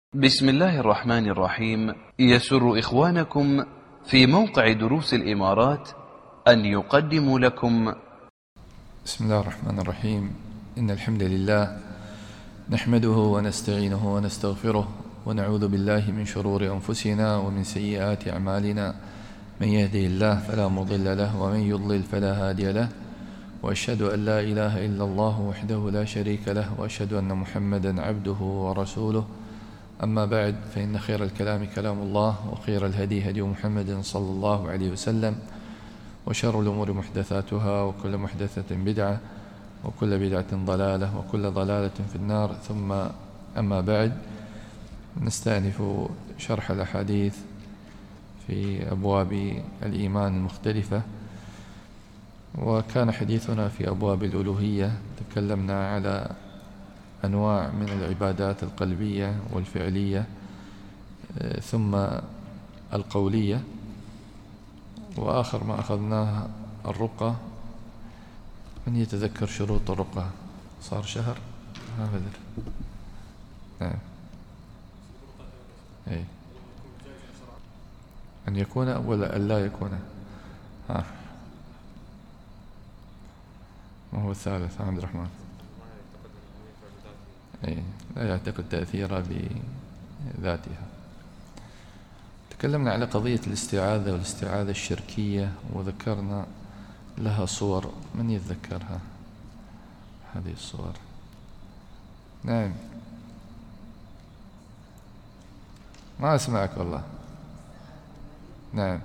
بسم الله الرحمن الرحيم. يسر إخوانكم في موقع دروس الإمارات أن يقدموا لكم بسم الله الرحمن الرحيم. إن الحمد لله نحمده ونستعينه ونستغفره ونعوذ بالله من شرور أنفسنا ومن سيئات أعمالنا. من يهده الله فلا مضل له ومن يضلل فلا هادي له، وأشهد أن لا إله إلا الله وحده لا شريك له، وأشهد أن محمدا عبده ورسوله. أما بعد، فإن خير الكلام كلام الله، وخير الهدي هدي محمد صلى الله عليه وسلم، وشر الأمور محدثاتها، وكل محدثة بدعة، وكل بدعة ضلالة، وكل ضلالة في النار. ثم أما بعد، نستأنف شرح الأحاديث في أبواب الإيمان المختلفة، وكان حديثنا في أبواب الألوهية. تكلمنا على أنواع من العبادات القلبية والفعلية، ثم القولية، وآخر ما أخذناه الرقى. من يتذكر شروط الرقى؟ صار شهر ما بدر. نعم. أي. أن يكون ولا أن لا يكون؟ ما هو الثالث عبد الرحمن؟ أي. لا يعتقد تأثيرها بذاتها. تكلمنا على قضية الاستعاذة والاستعاذة الشركية، وذكرنا لها صور. من يتذكرها هذه الصور؟ نعم. ما أسمعك والله. نعم.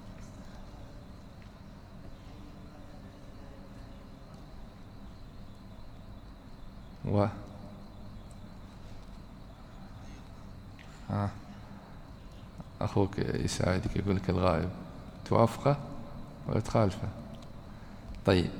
أخوك يساعدك، يقول لك الغائب توافقه ولا تخالفه؟ طيب،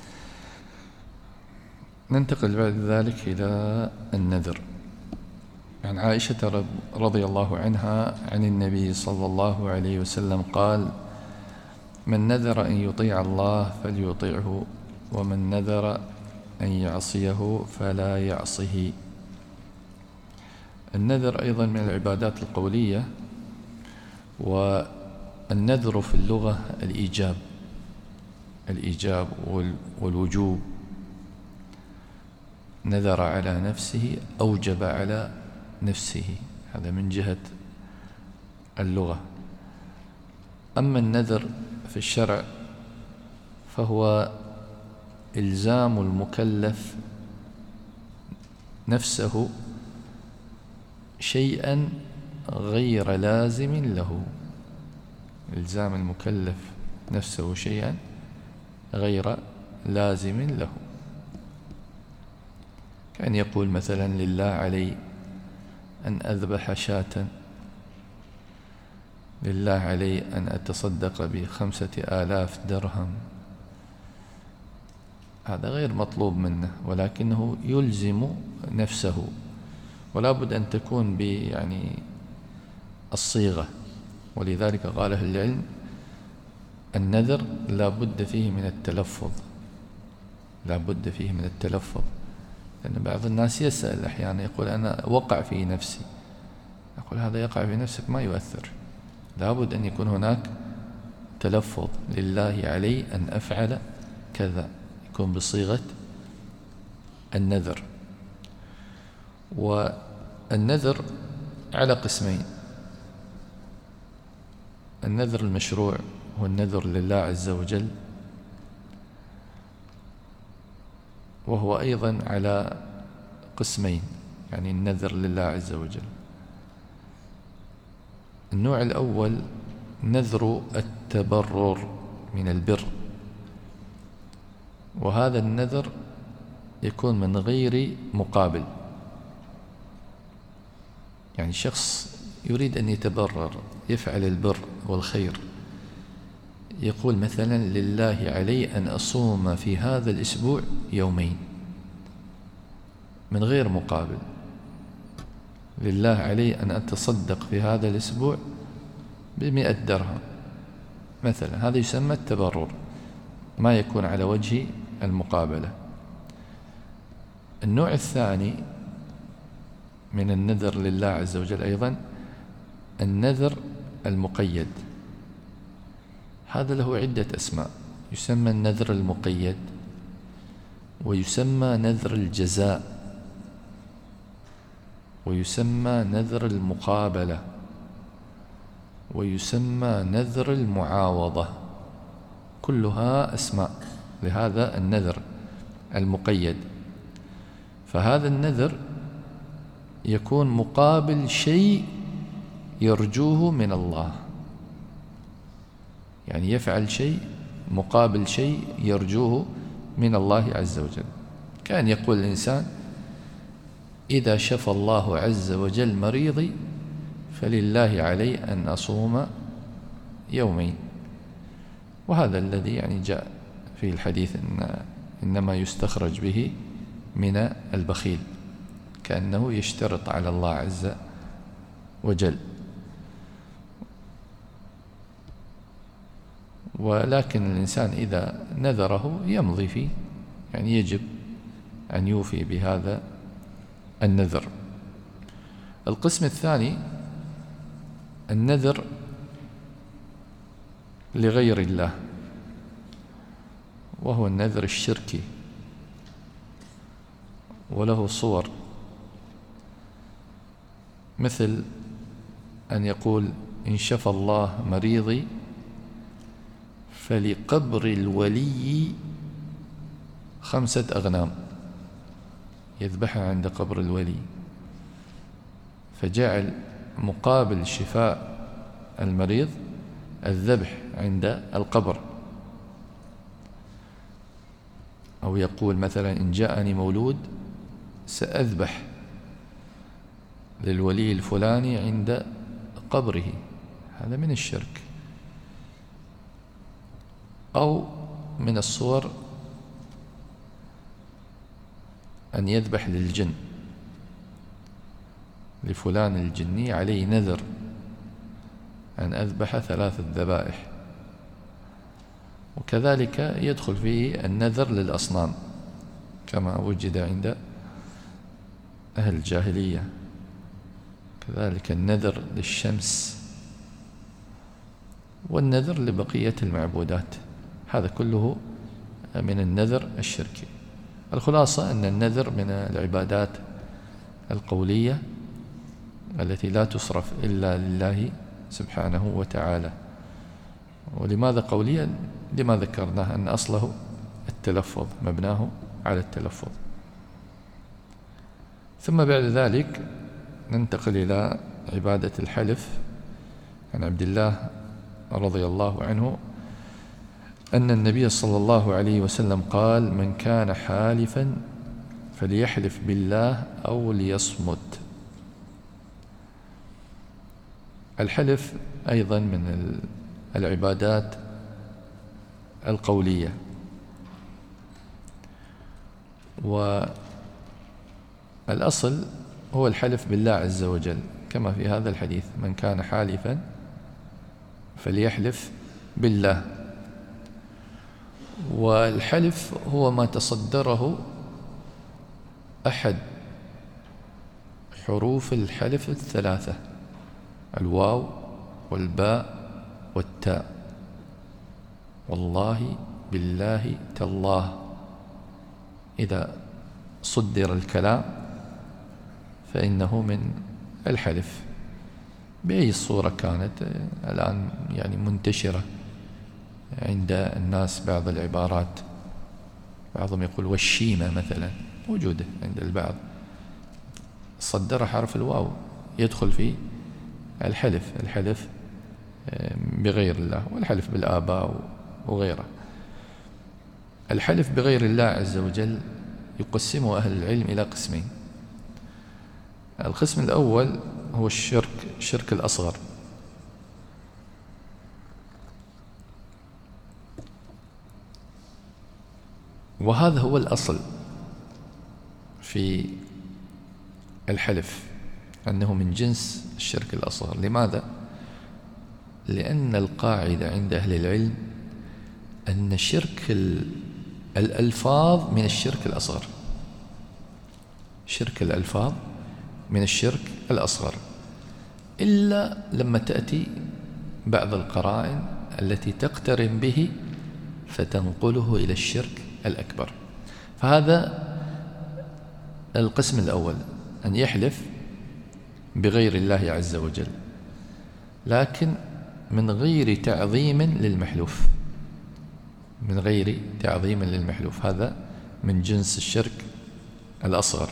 ننتقل بعد ذلك إلى النذر. عن عائشة رضي الله عنها عن النبي صلى الله عليه وسلم قال: من نذر أن يطيع الله فليطيعه، ومن نذر أن يعصيه فلا يعصه. النذر أيضا من العبادات القولية، والنذر في اللغة الإيجاب والوجوب. نذر على نفسه، أوجب على نفسه، هذا من جهة اللغة. أما النذر في الشرع فهو إلزام المكلف نفسه شيئا غير لازم له. إلزام المكلف نفسه شيئا غير لازم له، كأن يقول مثلا: لله علي أن أذبح شاة، لله علي أن أتصدق ب5,000 درهم. هذا غير مطلوب منه، ولكنه يلزم نفسه، ولا بد أن تكون الصيغة. ولذلك قال أهل العلم: النذر لا بد فيه من التلفظ، لا بد فيه من التلفظ. لأن بعض الناس يسأل أحيانا، يقول: أنا وقع في نفسي. أقول: هذا يقع في نفسك ما يؤثر، لا بد أن يكون هناك تلفظ: لله علي أن أفعل كذا، يكون بصيغة النذر. والنذر على قسمين: النذر المشروع هو النذر لله عز وجل، وهو أيضا على قسمين، يعني النذر لله عز وجل. النوع الأول نذر التبرر من البر، وهذا النذر يكون من غير مقابل. يعني شخص يريد أن يتبرر، يفعل البر والخير، يقول مثلا: لله علي أن أصوم في هذا الأسبوع 2 من غير مقابل. لله علي أن أتصدق في هذا الأسبوع ب100 درهم مثلا. هذا يسمى التبرر، ما يكون على وجه المقابلة. النوع الثاني من النذر لله عز وجل أيضا النذر المقيد. هذا له عدة أسماء، يسمى النذر المقيد، ويسمى نذر الجزاء، ويسمى نذر المقابلة، ويسمى نذر المعاوضة. كلها أسماء لهذا النذر المقيد. فهذا النذر يكون مقابل شيء يرجوه من الله، يعني يفعل شيء مقابل شيء يرجوه من الله عز وجل. كان يقول الإنسان: إذا شفى الله عز وجل مريضي فلله علي أن أصوم يومين. وهذا الذي يعني جاء في الحديث إنما يستخرج به من البخيل، كأنه يشترط على الله عز وجل. ولكن الإنسان إذا نذره يمضي فيه، يعني يجب أن يوفي بهذا النذر. القسم الثاني النذر لغير الله، وهو النذر الشركي، وله صور، مثل أن يقول: إن شفى الله مريضي فلقبر الولي 5 أغنام، يذبحها عند قبر الولي، فجعل مقابل شفاء المريض الذبح عند القبر. أو يقول مثلا: إن جاءني مولود سأذبح للولي الفلاني عند قبره. هذا من الشرك. أو من الصور أن يذبح للجن، لفلان الجني عليه نذر أن أذبح 3 ذبائح. وكذلك يدخل فيه النذر للأصنام كما وجد عند أهل الجاهلية، كذلك النذر للشمس، والنذر لبقية المعبودات. هذا كله من النذر الشركي. الخلاصة أن النذر من العبادات القولية التي لا تصرف إلا لله سبحانه وتعالى. ولماذا قولية؟ لما ذكرناه أن أصله التلفظ، مبناه على التلفظ. ثم بعد ذلك ننتقل إلى عبادة الحلف. عن عبد الله رضي الله عنه أن النبي صلى الله عليه وسلم قال: من كان حالفا فليحلف بالله أو ليصمت. الحلف أيضا من العبادات القولية، والأصل هو الحلف بالله عز وجل، كما في هذا الحديث: من كان حالفا فليحلف بالله. والحلف هو ما تصدره أحد حروف الحلف 3: الواو والباء والتاء. والله، بالله، تالله. إذا صدر الكلام فإنه من الحلف بأي صورة كانت. الآن يعني منتشرة عند الناس بعض العبارات، بعضهم يقول والشيمة مثلا، موجودة عند البعض، صدر حرف الواو يدخل في الحلف بغير الله، والحلف بالآباء وغيره. الحلف بغير الله عز وجل يقسمه أهل العلم إلى قسمين. القسم الأول هو الشرك الأصغر، وهذا هو الأصل في الحلف، أنه من جنس الشرك الأصغر. لماذا؟ لأن القاعدة عند أهل العلم أن شرك الألفاظ من الشرك الأصغر. شرك الألفاظ من الشرك الأصغر، إلا لما تأتي بعض القرائن التي تقترن به فتنقله إلى الشرك الأكبر. فهذا القسم الأول، أن يحلف بغير الله عز وجل لكن من غير تعظيم للمحلوف، من غير تعظيم للمحلوف، هذا من جنس الشرك الأصغر.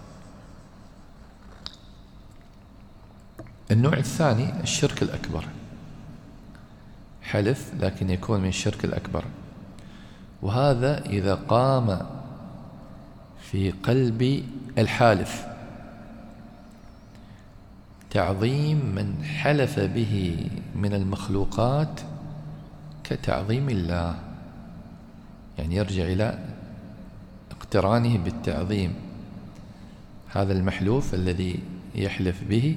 النوع الثاني الشرك الأكبر، حلف لكن يكون من الشرك الأكبر، وهذا إذا قام في قلب الحالف تعظيم من حلف به من المخلوقات كتعظيم الله، يعني يرجع إلى اقترانه بالتعظيم. هذا المحلوف الذي يحلف به،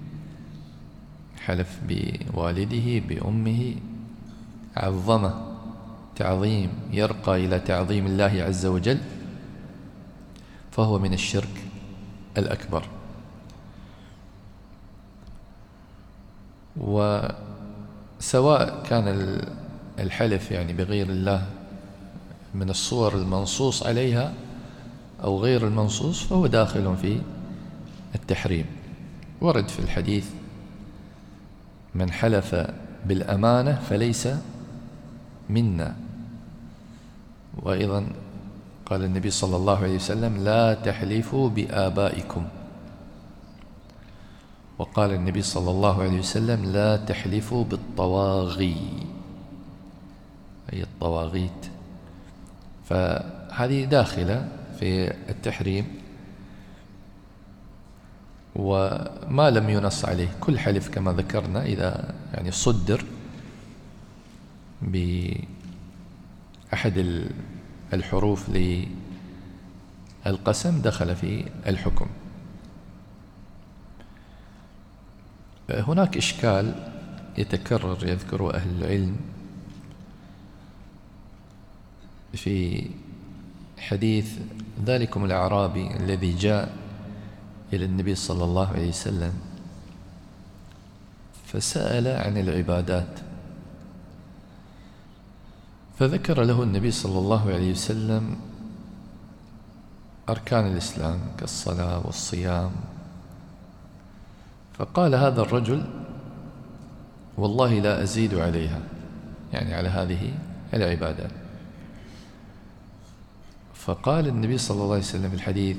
حلف بوالده بأمه، عظمه تعظيم يرقى إلى تعظيم الله عز وجل، فهو من الشرك الأكبر. وسواء كان الحلف يعني بغير الله من الصور المنصوص عليها أو غير المنصوص، فهو داخل في التحريم. ورد في الحديث: من حلف بالأمانة فليس منا. وأيضا قال النبي صلى الله عليه وسلم: لا تحلفوا بآبائكم. وقال النبي صلى الله عليه وسلم: لا تحلفوا بالطواغي، أي الطواغيت. فهذه داخلة في التحريم، وما لم ينص عليه. كل حلف كما ذكرنا إذا يعني صدر بأحد الحروف للقسم دخل في الحكم. هناك إشكال يتكرر يذكره أهل العلم في حديث ذلكم الأعرابي الذي جاء إلى النبي صلى الله عليه وسلم فسأل عن العبادات، فذكر له النبي صلى الله عليه وسلم أركان الإسلام كالصلاة والصيام، فقال هذا الرجل: والله لا أزيد عليها، يعني على هذه العبادات. فقال النبي صلى الله عليه وسلم في الحديث: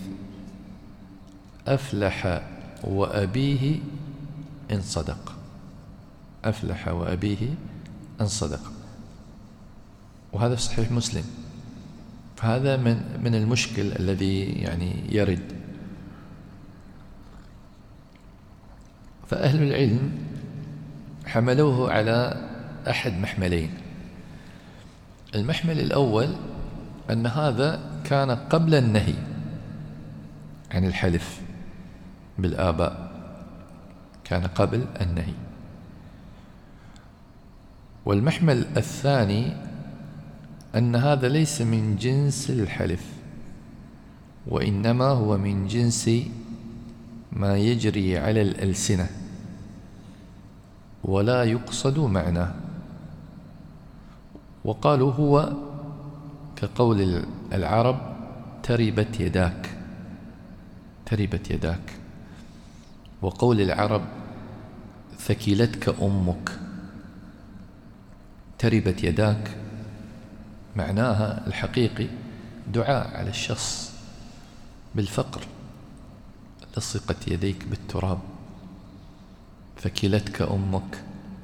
أفلح وأبيه إن صدق، أفلح وأبيه إن صدق. وهذا في صحيح مسلم. فهذا من المشكل الذي يعني يرد. فأهل العلم حملوه على أحد محملين. المحمل الأول أن هذا كان قبل النهي عن الحلف بالآباء، كان قبل النهي. والمحمل الثاني أن هذا ليس من جنس الحلف، وإنما هو من جنس ما يجري على الألسنة ولا يقصد معناه. وقالوا هو كقول العرب: تربت يداك، تربت يداك. وقول العرب: ثكلتك أمك. تربت يداك معناها الحقيقي دعاء على الشخص بالفقر: لصقت يديك بالتراب، ثكلتك أمك،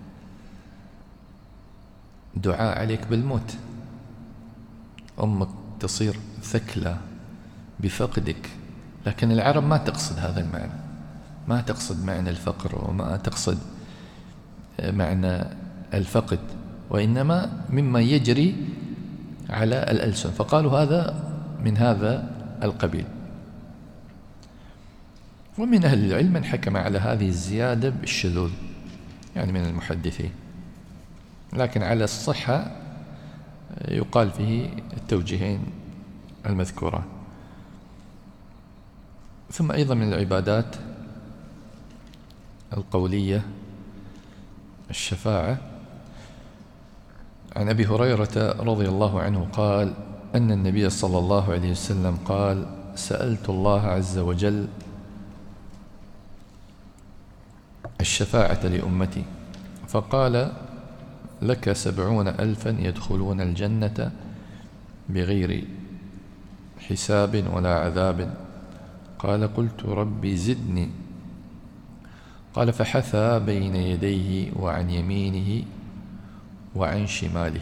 دعاء عليك بالموت، أمك تصير ثكلى بفقدك. لكن العرب ما تقصد هذا المعنى، ما تقصد معنى الفقر وما تقصد معنى الفقد، وإنما مما يجري على الألسن. فقالوا هذا من هذا القبيل. ومن أهل العلم من حكم على هذه الزيادة بالشذوذ، يعني من المحدثين، لكن على الصحة يقال فيه التوجيهين المذكورة. ثم أيضا من العبادات القولية الشفاعة. عن أبي هريرة رضي الله عنه قال أن النبي صلى الله عليه وسلم قال: سألت الله عز وجل الشفاعة لأمتي فقال: لك 70,000 يدخلون الجنة بغير حساب ولا عذاب. قال: قلت ربي زدني. قال: فحثى بين يديه وعن يمينه وعن شماله.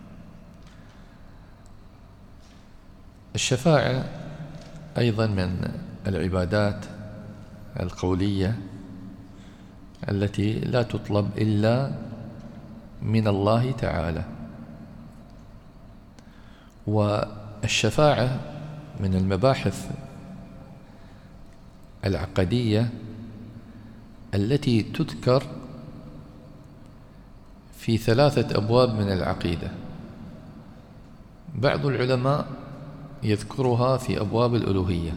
الشفاعة أيضا من العبادات القولية التي لا تطلب إلا من الله تعالى. والشفاعة من المباحث العقدية التي تذكر في 3 أبواب من العقيدة. بعض العلماء يذكرها في أبواب الألوهية،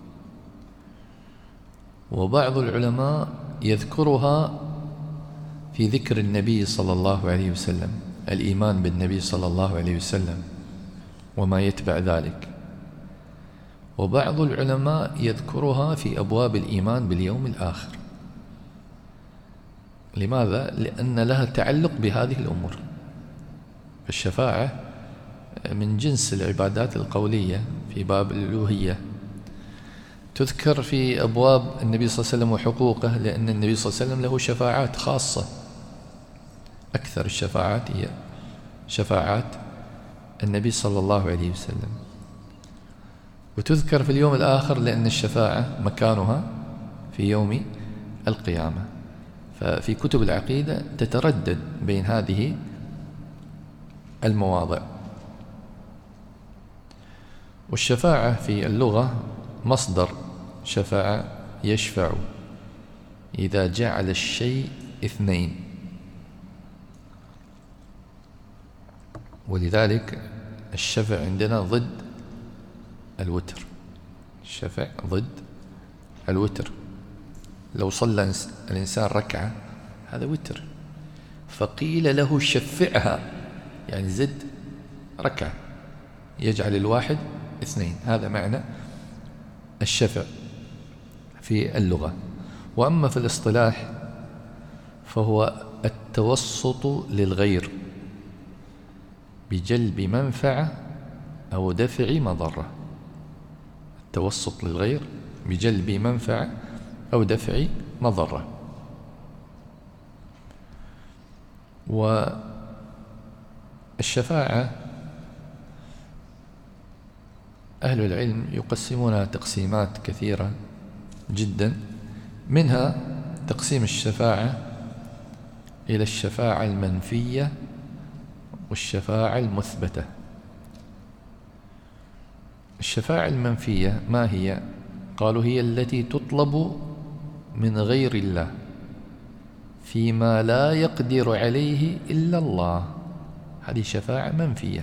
وبعض العلماء يذكرها في ذكر النبي صلى الله عليه وسلم، الإيمان بالنبي صلى الله عليه وسلم وما يتبع ذلك. وبعض العلماء يذكرها في أبواب الإيمان باليوم الآخر. لماذا؟ لأن لها تعلق بهذه الأمور. الشفاعة من جنس العبادات القولية في باب الألوهية، تذكر في أبواب النبي صلى الله عليه وسلم وحقوقه، لأن النبي صلى الله عليه وسلم له شفاعات خاصة. أكثر الشفاعات هي شفاعات النبي صلى الله عليه وسلم. وتذكر في اليوم الآخر لأن الشفاعة مكانها في يوم القيامة. ففي كتب العقيدة تتردد بين هذه المواضع. والشفاعة في اللغة مصدر شفاعة يشفع، إذا جعل الشيء 2. ولذلك الشفع عندنا ضد الوتر. الشفع ضد الوتر. لو صلى الإنسان ركعة هذا وتر، فقيل له شفعها، يعني زد ركعة، يجعل الواحد 2. هذا معنى الشفع في اللغة. وأما في الاصطلاح فهو التوسط للغير بجلب منفعة أو دفع مضرة. التوسط للغير بجلب منفعة أو دفع مضرة. والشفاعة أهل العلم يقسمونها تقسيمات كثيرة جدا، منها تقسيم الشفاعة إلى الشفاعة المنفية والشفاعة المثبتة. الشفاعة المنفية ما هي؟ قالوا هي التي تطلب من غير الله فيما لا يقدر عليه إلا الله. هذه شفاعة منفية،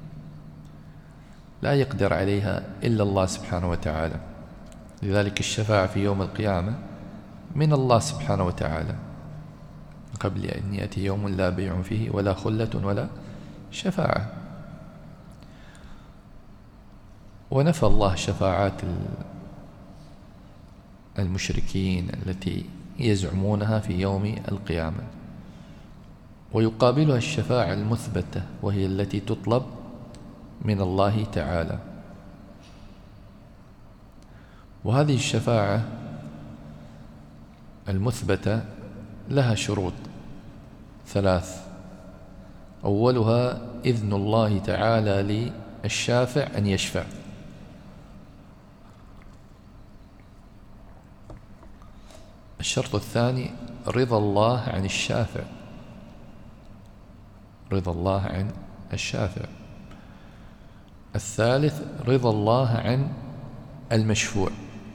لا يقدر عليها إلا الله سبحانه وتعالى. لذلك الشفاعة في يوم القيامة من الله سبحانه وتعالى، قبل أن يأتي يوم لا بيع فيه ولا خلة ولا شفاعة. ونفى الله شفاعات المشركين التي يزعمونها في يوم القيامة، ويقابلها الشفاعة المثبتة وهي التي تطلب من الله تعالى. وهذه الشفاعة المثبتة لها شروط 3. أولها إذن الله تعالى للشافع أن يشفع. الشرط الثاني رضا الله عن الشافع، رضا الله عن الشافع. الثالث رضا الله عن المشفوع.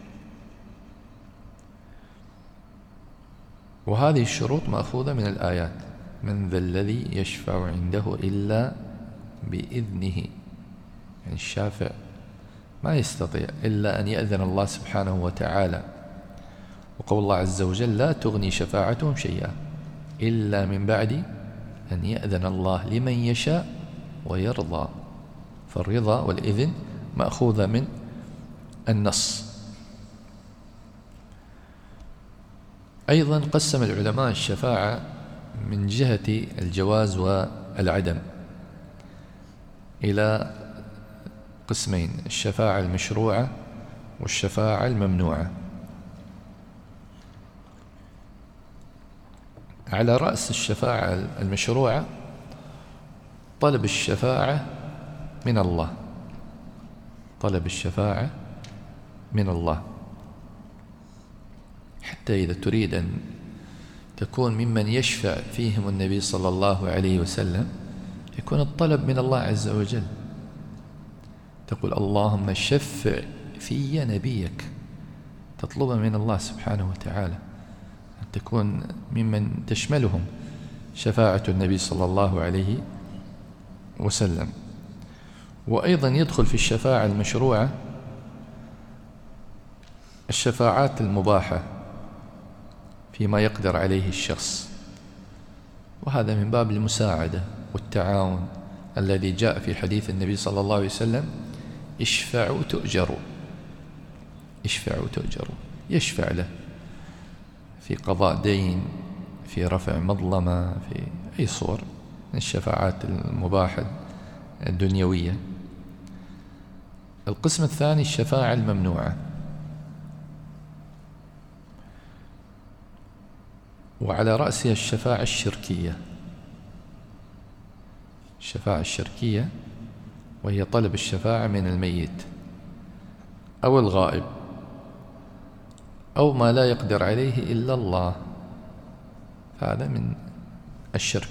وهذه الشروط مأخوذة من الآيات: من ذا الذي يشفع عنده إلا بإذنه. يعني الشافع ما يستطيع إلا أن يأذن الله سبحانه وتعالى. وقول الله عز وجل لا تغني شفاعتهم شيئا إلا من بعد أن يأذن الله لمن يشاء ويرضى. فالرضا والإذن مأخوذة من النص. أيضا قسم العلماء الشفاعة من جهة الجواز والعدم إلى قسمين: الشفاعة المشروعة والشفاعة الممنوعة. على رأس الشفاعة المشروعة طلب الشفاعة من الله، طلب الشفاعة من الله، حتى إذا تريد أن تكون ممن يشفع فيهم النبي صلى الله عليه وسلم يكون الطلب من الله عز وجل. تقول اللهم شفع في نبيك، تطلب من الله سبحانه وتعالى أن تكون ممن تشملهم شفاعة النبي صلى الله عليه وسلم. وأيضا يدخل في الشفاعة المشروعة الشفاعات المباحة فيما يقدر عليه الشخص، وهذا من باب المساعدة والتعاون الذي جاء في حديث النبي صلى الله عليه وسلم: اشفعوا تؤجروا، اشفعوا تؤجروا. يشفع له في قضاء دين، في رفع مظلمة، في أي صور من الشفاعات المباحة الدنيوية. القسم الثاني الشفاعة الممنوعة، وعلى رأسها الشفاعة الشركية. الشفاعة الشركية وهي طلب الشفاعة من الميت أو الغائب أو ما لا يقدر عليه إلا الله، هذا من الشرك.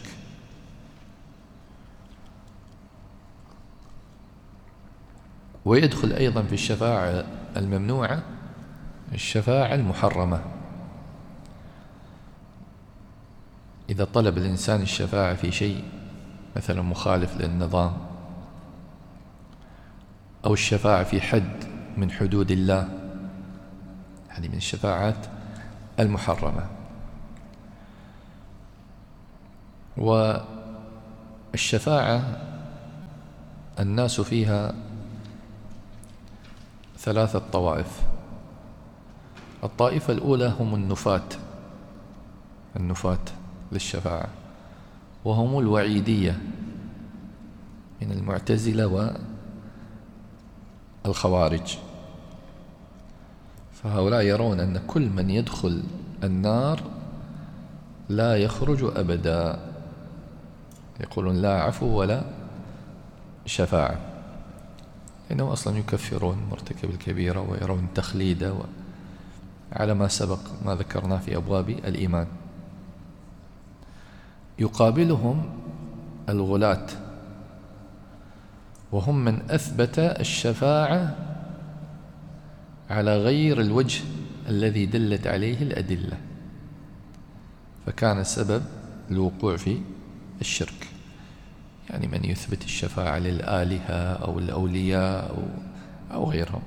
ويدخل أيضا في الشفاعة الممنوعة الشفاعة المحرمة، إذا طلب الإنسان الشفاعة في شيء مثلا مخالف للنظام، أو الشفاعة في حد من حدود الله، هذه من الشفاعات المحرمة. والشفاعة الناس فيها ثلاثة طوائف. الطائفة الأولى هم النفاة للشفاعة، وهم الوعيدية من المعتزلة والخوارج. فهؤلاء يرون أن كل من يدخل النار لا يخرج أبدا، يقولون لا عفو ولا شفاعة، لأنهم أصلا يكفرون مرتكب الكبيرة ويرون تخليده على ما سبق ما ذكرناه في أبواب الإيمان. يقابلهم الغلاة، وهم من أثبت الشفاعة على غير الوجه الذي دلت عليه الأدلة، فكان السبب الوقوع في الشرك. يعني من يثبت الشفاعة للآلهة أو الأولياء أو غيرهم.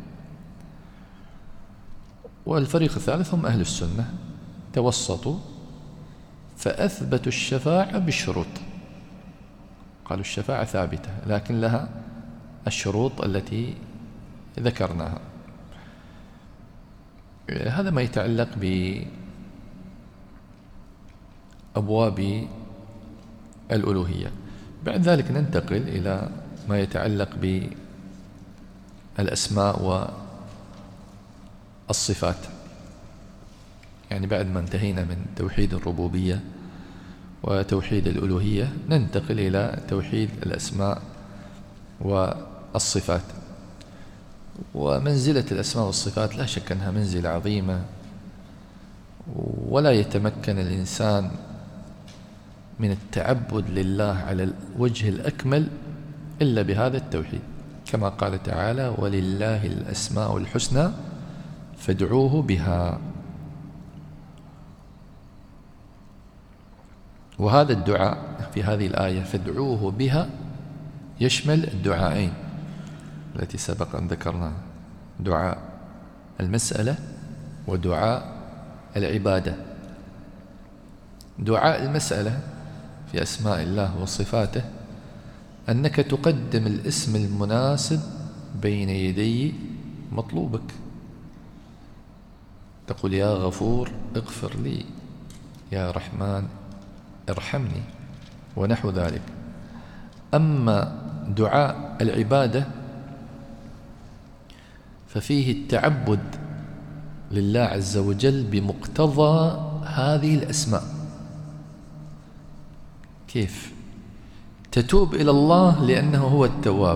والفريق الثالث هم أهل السنة، توسطوا فأثبتوا الشفاعة بالشروط، قالوا الشفاعة ثابتة لكن لها الشروط التي ذكرناها. هذا ما يتعلق بأبواب الألوهية. بعد ذلك ننتقل إلى ما يتعلق بالأسماء والصفات. يعني بعد ما انتهينا من توحيد الربوبية وتوحيد الألوهية ننتقل إلى توحيد الأسماء والصفات. ومنزلة الأسماء والصفات لا شك أنها منزلة عظيمة، ولا يتمكن الإنسان من التعبد لله على الوجه الأكمل إلا بهذا التوحيد، كما قال تعالى: ولله الأسماء الحسنى فادعوه بها. وهذا الدعاء في هذه الآية فادعوه بها يشمل الدعاءين التي سبق أن ذكرناها: دعاء المسألة ودعاء العبادة. دعاء المسألة في أسماء الله وصفاته أنك تقدم الاسم المناسب بين يدي مطلوبك، تقول يا غفور اغفر لي، يا رحمن ارحمني، ونحو ذلك. أما دعاء العبادة ففيه التعبد لله عز وجل بمقتضى هذه الأسماء. كيف؟ تتوب إلى الله لأنه هو التواب،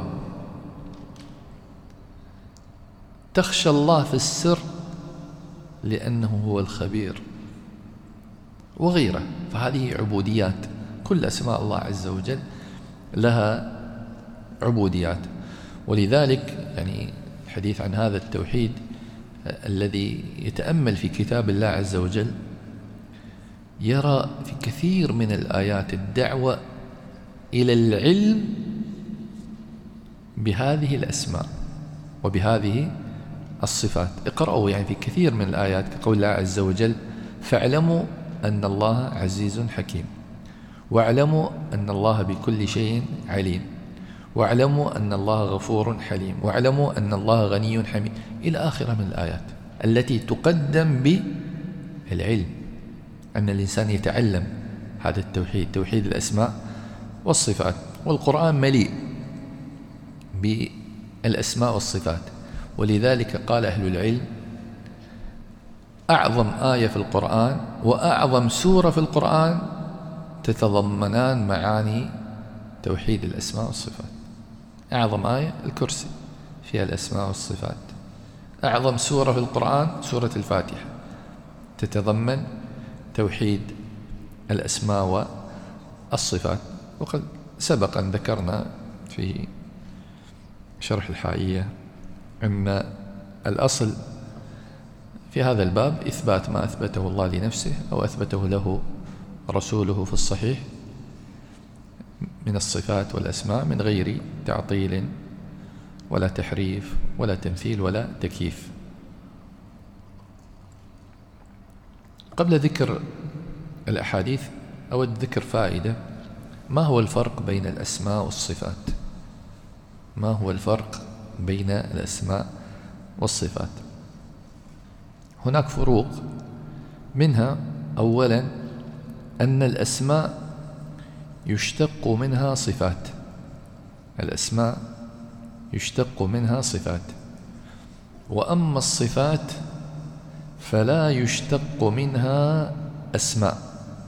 تخشى الله في السر لأنه هو الخبير، وغيره. فهذه عبوديات، كل أسماء الله عز وجل لها عبوديات. ولذلك يعني الحديث عن هذا التوحيد الذي يتأمل في كتاب الله عز وجل يرى في كثير من الآيات الدعوة إلى العلم بهذه الأسماء وبهذه الصفات. اقرأوا يعني في كثير من الآيات كقول الله عز وجل فاعلموا أن الله عزيز حكيم، واعلموا أن الله بكل شيء عليم، واعلموا أن الله غفور حليم، واعلموا أن الله غني حميد، إلى آخر من الآيات التي تقدم بالعلم، أن الإنسان يتعلم هذا التوحيد، توحيد الأسماء والصفات. والقرآن مليء بالأسماء والصفات. ولذلك قال أهل العلم أعظم آية في القرآن وأعظم سورة في القرآن تتضمنان معاني توحيد الأسماء والصفات. أعظم آية الكرسي فيها الأسماء والصفات. أعظم سورة في القرآن سورة الفاتحة تتضمن توحيد الأسماء والصفات. وقد سبق أن ذكرنا في شرح الحائية أن الأصل في هذا الباب إثبات ما أثبته الله لنفسه أو أثبته له رسوله في الصحيح من الصفات والأسماء من غير تعطيل ولا تحريف ولا تمثيل ولا تكييف. قبل ذكر الأحاديث أود ذكر فائدة: ما هو الفرق بين الأسماء والصفات؟ ما هو الفرق بين الأسماء والصفات؟ هناك فروق، منها أولا أن الأسماء يشتق منها صفات، الأسماء يشتق منها صفات، وأما الصفات فلا يشتق منها أسماء.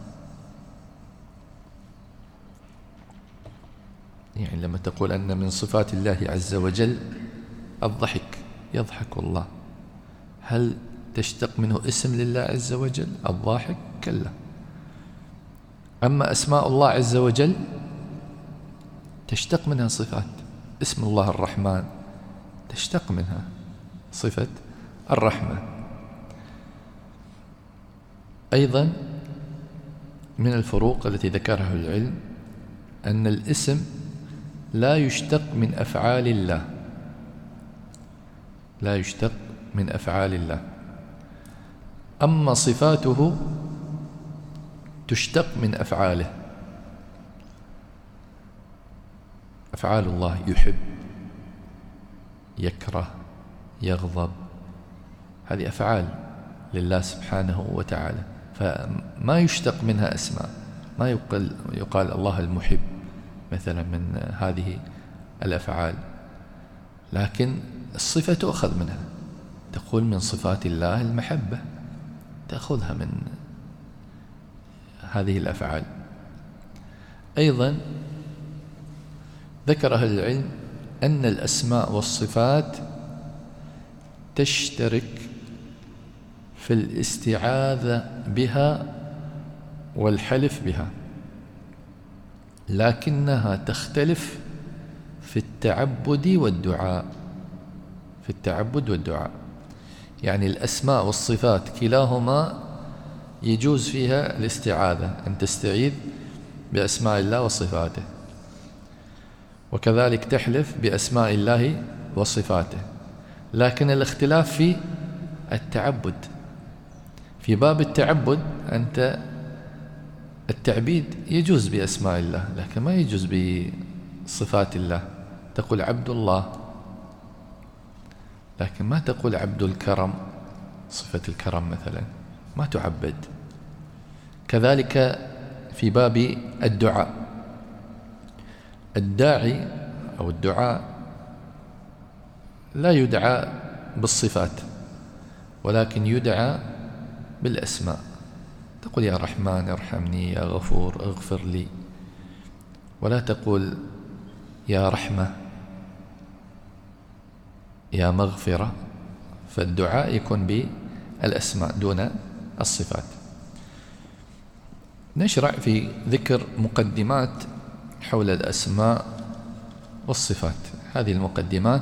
يعني لما تقول أن من صفات الله عز وجل الضحك، يضحك الله، هل تشتق منه اسم لله عز وجل الضاحك؟ كلا. أما أسماء الله عز وجل تشتق منها صفات، اسم الله الرحمن تشتق منها صفة الرحمة. أيضا من الفروق التي ذكرها العلم أن الاسم لا يشتق من أفعال الله، لا يشتق من أفعال الله. أما صفاته تشتق من أفعاله. أفعال الله يحب، يكره، يغضب، هذه أفعال لله سبحانه وتعالى، فما يشتق منها أسماء. ما يقال الله المحب مثلا من هذه الأفعال، لكن الصفة تؤخذ منها، تقول من صفات الله المحبة، تأخذها من هذه الأفعال. أيضا ذكر أهل العلم أن الأسماء والصفات تشترك في الاستعاذة بها والحلف بها، لكنها تختلف في التعبد والدعاء. في التعبد والدعاء يعني الأسماء والصفات كلاهما يجوز فيها الاستعاذة، أن تستعيذ بأسماء الله وصفاته، وكذلك تحلف بأسماء الله وصفاته، لكن الاختلاف في التعبد، في باب التعبد أنت التعبيد يجوز بأسماء الله، لكن ما يجوز بصفات الله. تقول عبد الله، لكن ما تقول عبد الكرم، صفة الكرم مثلا ما تعبد. كذلك في باب الدعاء، الداعي أو الدعاء لا يدعى بالصفات، ولكن يدعى بالأسماء. تقول يا رحمن ارحمني، يا غفور اغفر لي، ولا تقول يا رحمة، يا مغفرة. فالدعاء يكون بالأسماء دون الصفات. نشرع في ذكر مقدمات حول الأسماء والصفات. هذه المقدمات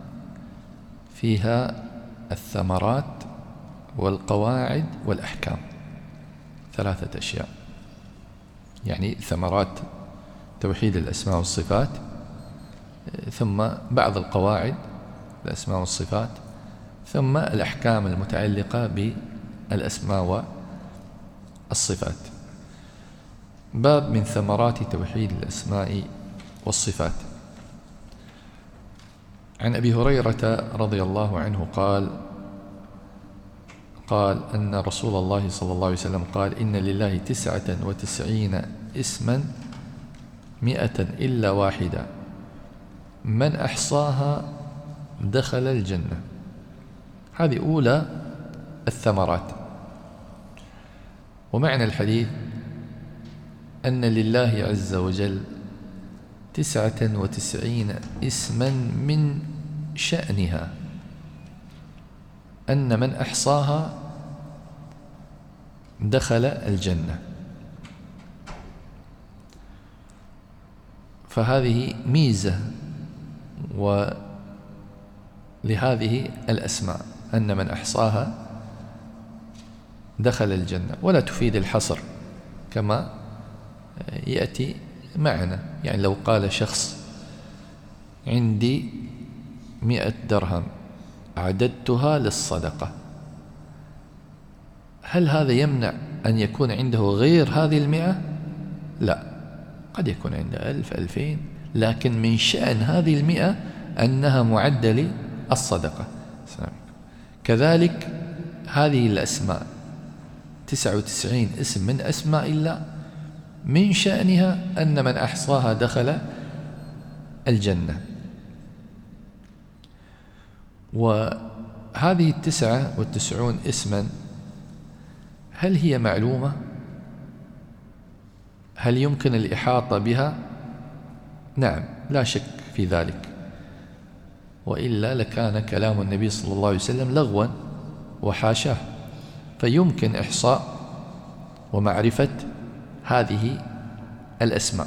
فيها الثمرات والقواعد والأحكام، 3 أشياء. يعني ثمرات توحيد الأسماء والصفات، ثم بعض القواعد الأسماء والصفات، ثم الأحكام المتعلقة بالأسماء والصفات. باب من ثمرات توحيد الأسماء والصفات. عن أبي هريرة رضي الله عنه قال أن رسول الله صلى الله عليه وسلم قال: إن لله 99 اسما 100 إلا واحدة، من أحصاها دخل الجنة. هذه أولى الثمرات. ومعنى الحديث أن لله عز وجل 99 اسما من شأنها أن من أحصاها دخل الجنة. فهذه ميزة ولهذه الأسماء أن من أحصاها دخل الجنة، ولا تفيد الحصر كما يأتي معنا. يعني لو قال شخص عندي 100 درهم عددتها للصدقة، هل هذا يمنع أن يكون عنده غير هذه 100؟ لا، قد يكون عنده 1000 2000، لكن من شأن هذه 100 أنها معدة للصدقة. كذلك هذه الأسماء 99 اسم من أسماء الله من شأنها أن من أحصاها دخل الجنة. وهذه 99 اسما هل هي معلومة؟ هل يمكن الإحاطة بها؟ نعم، لا شك في ذلك، وإلا لكان كلام النبي صلى الله عليه وسلم لغوا وحاشاه. فيمكن إحصاء ومعرفة هذه الأسماء.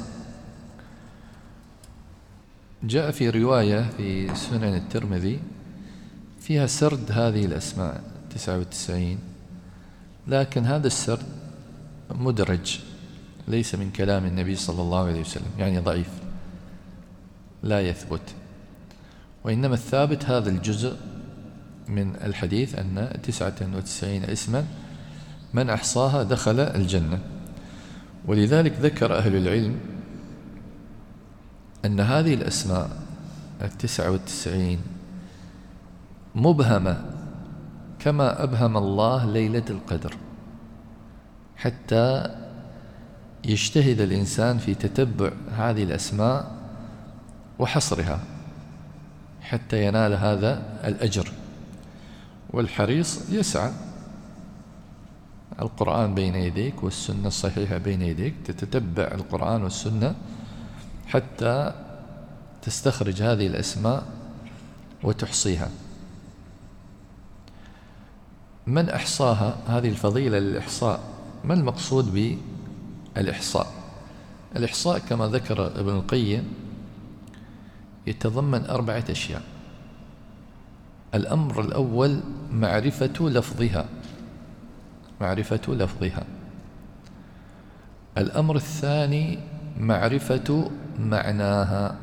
جاء في رواية في سنن الترمذي فيها سرد هذه الأسماء 99، لكن هذا السرد مدرج، ليس من كلام النبي صلى الله عليه وسلم، يعني ضعيف لا يثبت. وإنما الثابت هذا الجزء من الحديث أن 99 اسما من أحصاها دخل الجنة. ولذلك ذكر أهل العلم أن هذه الأسماء 99 مبهمة كما أبهم الله ليلة القدر، حتى يجتهد الإنسان في تتبع هذه الأسماء وحصرها حتى ينال هذا الأجر. والحريص يسعى، القرآن بين يديك والسنة الصحيحة بين يديك، تتتبع القرآن والسنة حتى تستخرج هذه الأسماء وتحصيها. من أحصاها، هذه الفضيلة للإحصاء. ما المقصود بالإحصاء؟ الإحصاء كما ذكر ابن القيم يتضمن 4 أشياء. الأمر الأول معرفة لفظها، معرفة لفظها. الأمر الثاني معرفة معناها،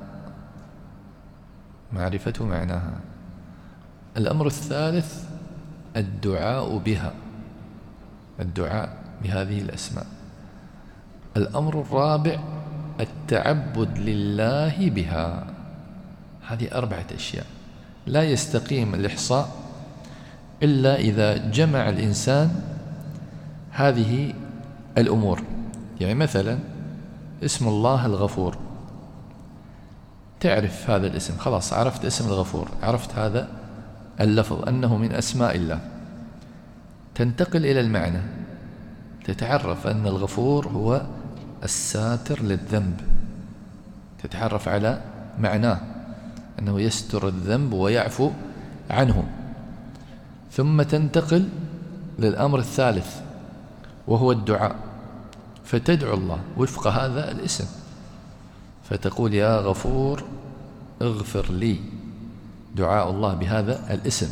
معرفة معناها. الأمر الثالث الدعاء بها، الدعاء بهذه الأسماء. الأمر الرابع التعبد لله بها. هذه 4 أشياء لا يستقيم الإحصاء إلا إذا جمع الإنسان هذه الأمور. يعني مثلا اسم الله الغفور، تعرف هذا الاسم، خلاص عرفت اسم الغفور، عرفت هذا اللفظ أنه من أسماء الله. تنتقل إلى المعنى، تتعرف أن الغفور هو الساتر للذنب، تتعرف على معناه أنه يستر الذنب ويعفو عنه. ثم تنتقل للأمر الثالث وهو الدعاء، فتدعو الله وفق هذا الاسم، فتقول يا غفور اغفر لي، دعاء الله بهذا الاسم.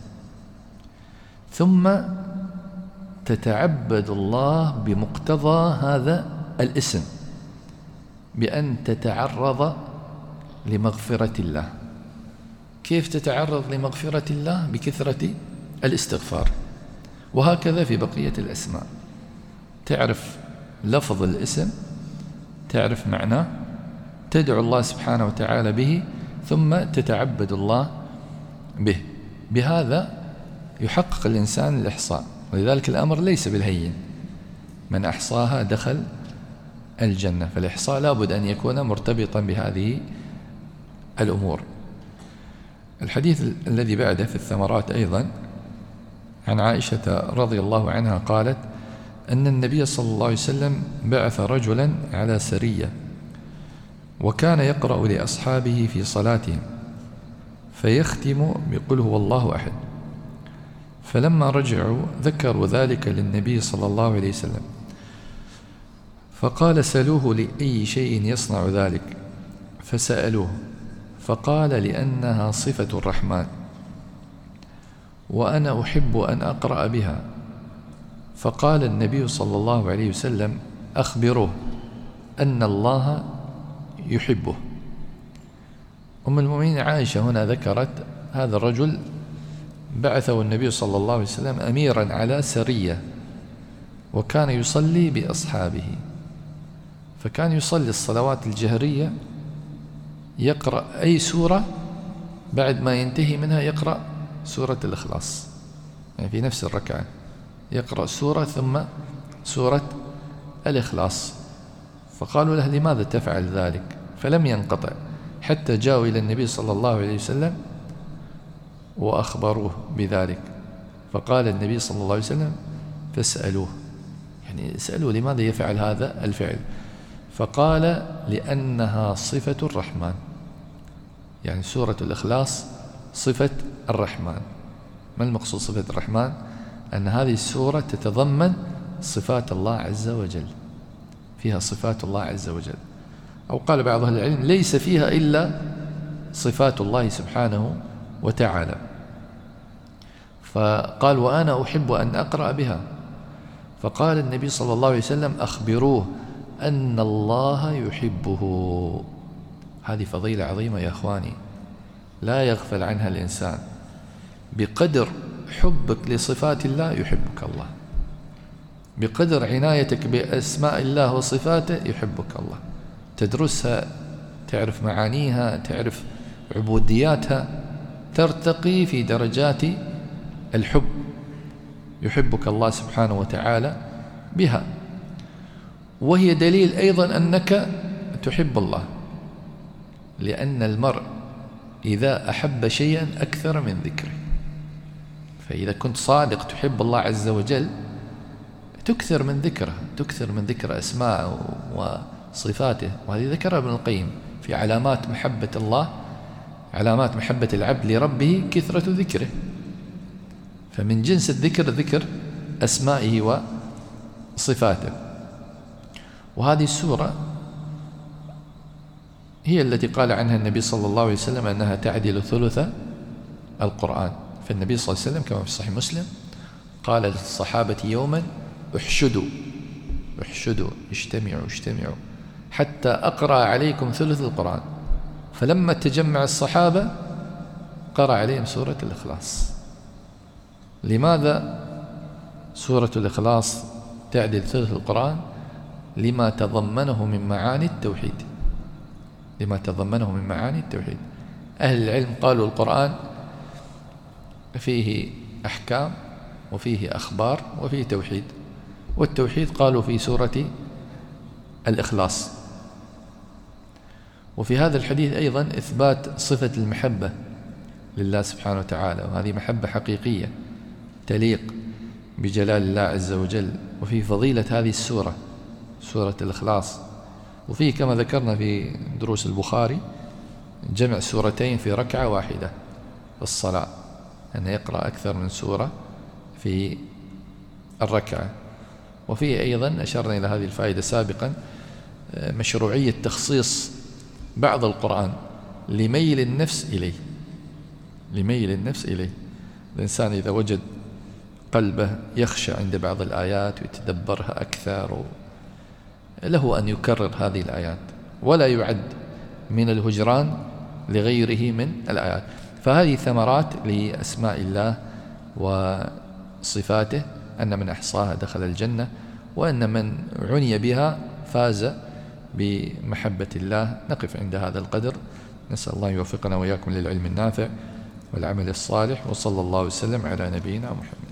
ثم تتعبد الله بمقتضى هذا الاسم بأن تتعرض لمغفرة الله. كيف تتعرض لمغفرة الله؟ بكثرة الاستغفار. وهكذا في بقية الأسماء، تعرف لفظ الاسم، تعرف معناه، تدعو الله سبحانه وتعالى به، ثم تتعبد الله به. بهذا يحقق الإنسان الإحصاء، ولذلك الأمر ليس بالهين، من أحصاها دخل الجنة. فالإحصاء لابد أن يكون مرتبطا بهذه الأمور. الحديث الذي بعده في الثمرات أيضا عن عائشة رضي الله عنها قالت أن النبي صلى الله عليه وسلم بعث رجلا على سرية، وكان يقرأ لأصحابه في صلاتهم فيختم بقل هو الله أحد. فلما رجعوا ذكروا ذلك للنبي صلى الله عليه وسلم، فقال سألوه لأي شيء يصنع ذلك، فسألوه فقال لأنها صفة الرحمن وأنا أحب أن أقرأ بها. فقال النبي صلى الله عليه وسلم أخبروه أن الله يحبه. أم المؤمنين عائشة هنا ذكرت هذا الرجل بعثه النبي صلى الله عليه وسلم أميرا على سرية، وكان يصلي بأصحابه، فكان يصلي الصلوات الجهرية، يقرأ أي سورة بعد ما ينتهي منها يقرأ سورة الإخلاص، يعني في نفس الركعة يقرأ سورة ثم سورة الإخلاص. فقالوا له لماذا تفعل ذلك؟ فلم ينقطع حتى جاءوا إلى النبي صلى الله عليه وسلم وأخبروه بذلك. فقال النبي صلى الله عليه وسلم فاسألوه، يعني اسألوه لماذا يفعل هذا الفعل؟ فقال لأنها صفة الرحمن، يعني سورة الإخلاص صفة الرحمن. ما المقصود صفة الرحمن؟ أن هذه السورة تتضمن صفات الله عز وجل، فيها صفات الله عز وجل، أو قال بعض أهل العلم ليس فيها إلا صفات الله سبحانه وتعالى. فقال وأنا أحب أن أقرأ بها. فقال النبي صلى الله عليه وسلم أخبروه أن الله يحبه. هذه فضيلة عظيمة يا أخواني، لا يغفل عنها الإنسان. بقدر حبك لصفات الله يحبك الله، بقدر عنايتك بأسماء الله وصفاته يحبك الله. تدرسها، تعرف معانيها، تعرف عبودياتها، ترتقي في درجات الحب، يحبك الله سبحانه وتعالى بها. وهي دليل أيضا أنك تحب الله، لأن المرء إذا أحب شيئا أكثر من ذكره. فإذا كنت صادق تحب الله عز وجل تكثر من ذكره، تكثر من ذكر أسماءه وصفاته. وهذه ذكرها ابن القيم في علامات محبة الله، علامات محبة العبد لربه كثرة ذكره. فمن جنس الذكر ذكر أسمائه وصفاته. وهذه السورة هي التي قال عنها النبي صلى الله عليه وسلم أنها تعدل ثلث القرآن. فالنبي صلى الله عليه وسلم كما في صحيح مسلم قال للصحابة يوما احشدوا احشدوا، اجتمعوا اجتمعوا حتى أقرأ عليكم ثلث القرآن. فلما تجمع الصحابة قرأ عليهم سورة الإخلاص. لماذا سورة الإخلاص تعدل ثلث القرآن لما تضمنه من معاني التوحيد، لما تضمنه من معاني التوحيد. أهل العلم قالوا القرآن فيه أحكام وفيه أخبار وفيه توحيد، والتوحيد قالوا في سورة الإخلاص. وفي هذا الحديث أيضا إثبات صفة المحبة لله سبحانه وتعالى، وهذه محبة حقيقية تليق بجلال الله عز وجل. وفي فضيلة هذه السورة، سورة الإخلاص. وفيه كما ذكرنا في دروس البخاري جمع سورتين في ركعة واحدة في الصلاة، أن يقرأ أكثر من سورة في الركعة. وفيه أيضا أشرنا إلى هذه الفائدة سابقا مشروعية تخصيص بعض القرآن لميل النفس إليه، لميل النفس إليه. الإنسان إذا وجد قلبه يخشى عند بعض الآيات ويتدبرها أكثر، له أن يكرر هذه الآيات، ولا يعد من الهجران لغيره من الآيات. فهذه ثمرات لأسماء الله وصفاته، أن من أحصاها دخل الجنة، وأن من عني بها فاز بمحبة الله. نقف عند هذا القدر، نسأل الله يوفقنا وإياكم للعلم النافع والعمل الصالح، وصلى الله وسلم على نبينا محمد.